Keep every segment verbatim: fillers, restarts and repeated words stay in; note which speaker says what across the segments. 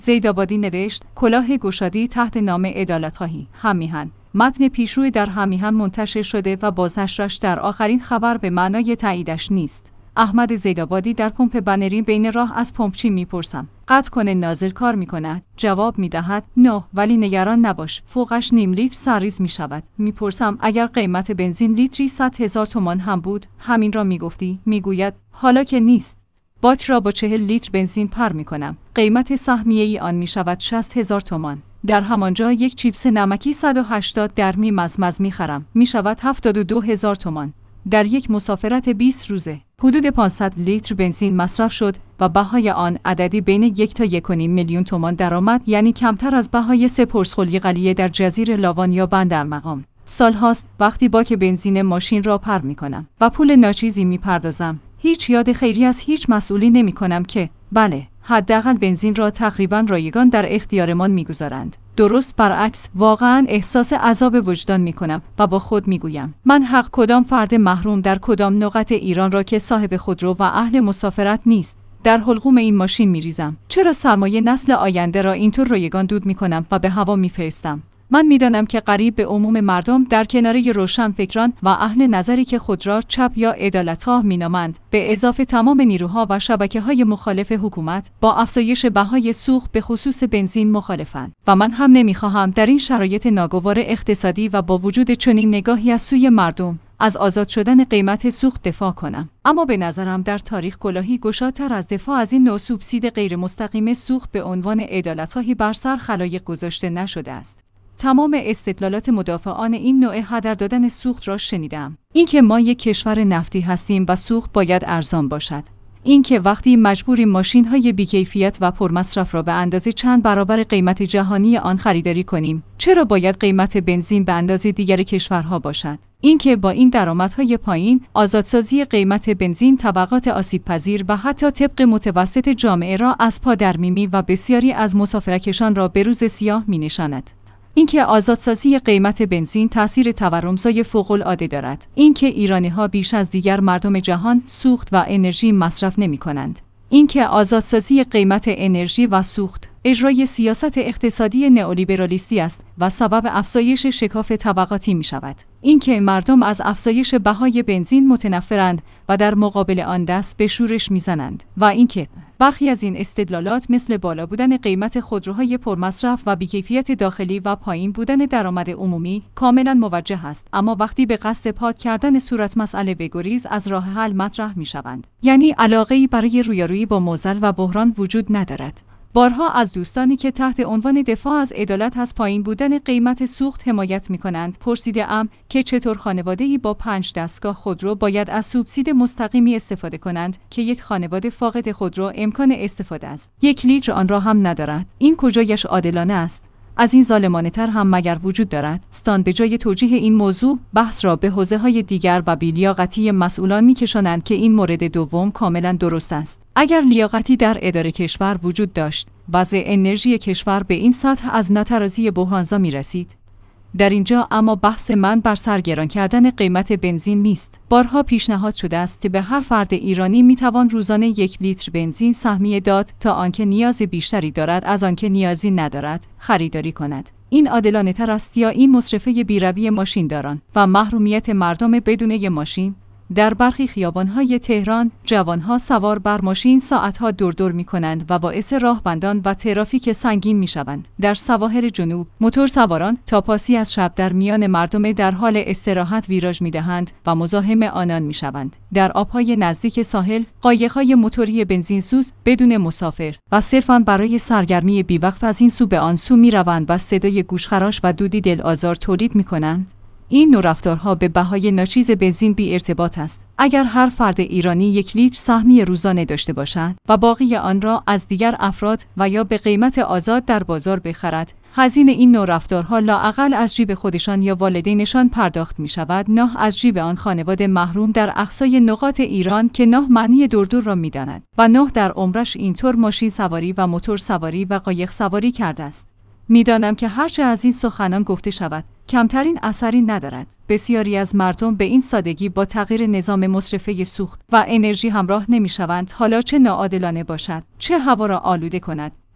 Speaker 1: زیدآبادی نوشت کلاه گشادی تحت نام عدالت‌خواهی همیهن. متن پیشروی در همیهن منتشر شده و بازنشرش در آخرین خبر به معنای تاییدش نیست. احمد زیدآبادی در پمپ بنری بین راه از پمپچی میپرسم قطع کنه نازل کار میکند؟ جواب میدهد نه، ولی نگران نباش، فوقش نیم لیتر سرریز میشود. میپرسم اگر قیمت بنزین لیتری صد هزار تومان هم بود همین را میگفتی؟ میگوید حالا که نیست. باک را با چهل لیتر بنزین پر میکنم. قیمت سهمیه‌ای آن میشود شصت هزار تومان. در همانجا یک چیپس نمکی صد و هشتاد درمی مزمز میخرم. میشود هفتاد و دو هزار تومان. در یک مسافرت بیست روزه حدود پانصد لیتر بنزین مصرف شد و بهای آن عددی بین یک تا یک و نیم میلیون تومان درآمد، یعنی کمتر از بهای سه پرسخولی قلیه در جزیره لاوان یا بندرمقام. سالهاست وقتی باک بنزین ماشین را پر میکنم و پول ناچیزی میپردازم. هیچ یاد خیری از هیچ مسئولی نمی کنم که بله، حداقل بنزین را تقریبا رایگان در اختیارمان میگذارند. درست برعکس، واقعا احساس عذاب وجدان می کنم و با خود می گویم من حق کدام فرد محروم در کدام نقاط ایران را که صاحب خودرو و اهل مسافرت نیست در حلقوم این ماشین می ریزم؟ چرا سرمایه نسل آینده را اینطور رایگان دود می کنم و به هوا می فرستم؟ من میدانم که قریب به عموم مردم در کناره روشن فکران و اهل نظری که خود را چپ یا عدالت‌خواه مینامند به اضافه تمام نیروها و شبکه‌های مخالف حکومت با افزایش بهای سوخت به خصوص بنزین مخالفند و من هم نمی‌خواهم در این شرایط ناگوار اقتصادی و با وجود چنین نگاهی از سوی مردم از آزاد شدن قیمت سوخت دفاع کنم. اما به نظرم در تاریخ کلاهی گشادتر از دفاع از این نوع سوبسید غیر مستقیم سوخت به عنوان عدالت‌خواهی بر سر خلایق گذاشته نشده است. تمام استدلالات مدافعان این نوع هدر دادن سوخت را شنیدم. اینکه ما یک کشور نفتی هستیم و سوخت باید ارزان باشد. اینکه وقتی مجبوریم ماشین‌های بی‌کیفیت و پرمصرف را به اندازه چند برابر قیمت جهانی آن خریداری کنیم، چرا باید قیمت بنزین به اندازه دیگر کشورها باشد؟ اینکه با این درآمدهای پایین، آزادسازی قیمت بنزین طبقات آسیب‌پذیر و حتی طبق متوسط جامعه را از پا درمی‌می و بسیاری از مسافرکشان را به روز سیاه می‌نشاند. اینکه آزادسازی قیمت بنزین تأثیر تورمزای فوق‌العاده دارد. اینکه ایرانی‌ها بیش از دیگر مردم جهان سوخت و انرژی مصرف نمی‌کنند. اینکه آزادسازی قیمت انرژی و سوخت اجرای سیاست اقتصادی نئولیبرالیستی است و سبب افزایش شکاف طبقاتی می‌شود. اینکه مردم از افزایش بهای بنزین متنفرند و در مقابل آن دست به شورش می‌زنند و اینکه برخی از این استدلالات مثل بالا بودن قیمت خودروهای پرمصرف و بیکیفیت داخلی و پایین بودن درآمد عمومی کاملا موجه است، اما وقتی به قصد پاک کردن صورت مسئله بگریز از راه حل مطرح می‌شوند. یعنی علاقه‌ای برای رویارویی با معضل و بحران وجود ندارد. بارها از دوستانی که تحت عنوان دفاع از عدالت از پایین بودن قیمت سوخت حمایت می‌کنند پرسیده‌ام که چطور خانواده‌ای با پنج دستگاه خودرو باید از سوبسید مستقیمی استفاده کنند که یک خانواده فاقد خودرو امکان استفاده است. یک لیتر آن را هم ندارد. این کجایش عادلانه است؟ از این ظالمانه‌تر هم مگر وجود دارد؟ استان به جای توجیه این موضوع بحث را به حوزه‌های دیگر و بی‌لیاقتی مسئولان می‌کشانند که این مورد دوم کاملا درست است. اگر لیاقتی در اداره کشور وجود داشت، وضع انرژی کشور به این سطح از ناترازی بحرانزا می‌رسید. در اینجا اما بحث من بر سرگران کردن قیمت بنزین نیست. بارها پیشنهاد شده است که به هر فرد ایرانی میتوان روزانه یک لیتر بنزین سهمیه داد تا آنکه نیاز بیشتری دارد از آنکه نیازی ندارد خریداری کند. این عادلانه تر است یا این مصرفه بیروی ماشینداران و محرومیت مردم بدون یک ماشین؟ در برخی خیابان‌های تهران جوان‌ها سوار بر ماشین ساعت‌ها دور دور می‌کنند و باعث راهبندان و ترافیک سنگین می‌شوند. در سواحل جنوب موتور سواران تا پاسی از شب در میان مردم در حال استراحت ویراژ می‌دهند و مزاحم آنان می‌شوند. در آب‌های نزدیک ساحل قایق‌های موتوری بنزینسوز بدون مسافر و صرفاً برای سرگرمی بی‌وقف از این سو به آن سو می‌روند و صدای گوشخراش و دودی دل‌آزار تولید می‌کنند. این نوع رفتارها به بهای ناچیز بنزین بی ارتباط است. اگر هر فرد ایرانی یک لیتر سهمیه روزانه داشته باشد و باقی آن را از دیگر افراد و یا به قیمت آزاد در بازار بخرد، هزینه این نوع رفتارها لااقل از جیب خودشان یا والدینشان پرداخت می شود، نه از جیب آن خانواده محروم در اقصای نقاط ایران که نه معنی دور دور را می داند و نه در عمرش اینطور ماشین سواری و موتور سواری و قایق سواری کرده است. میدانم که هرچه از این سخنان گفته شود کمترین اثری ندارد. بسیاری از مردم به این سادگی با تغییر نظام مصرفه سوخت و انرژی همراه نمیشوند، حالا چه ناعادلانه باشد، چه هوا را آلوده کند،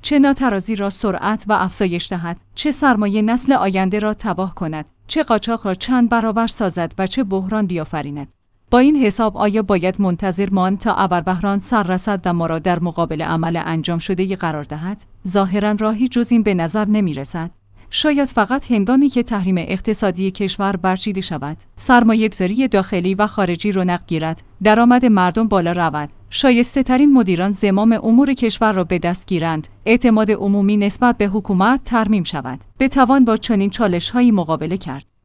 Speaker 1: چه ناترازی را سرعت و افزایش دهد، چه سرمایه نسل آینده را تباه کند، چه قاچاق را چند برابر سازد و چه بحران بیافریند. با این حساب آیا باید منتظر ماند تا ابربهران سر رسد و ما را در مقابل عمل انجام شده قرار دهد؟ ظاهراً راهی جز این به نظر نمی رسد. شاید فقط هنگامی که تحریم اقتصادی کشور برچیده شود، سرمایه‌گذاری داخلی و خارجی رونق گیرد، درآمد مردم بالا رود، شایسته ترین مدیران زمام امور کشور را به دست گیرند، اعتماد عمومی نسبت به حکومت ترمیم شود، بتوان با چنین چالش‌هایی مقابله کرد.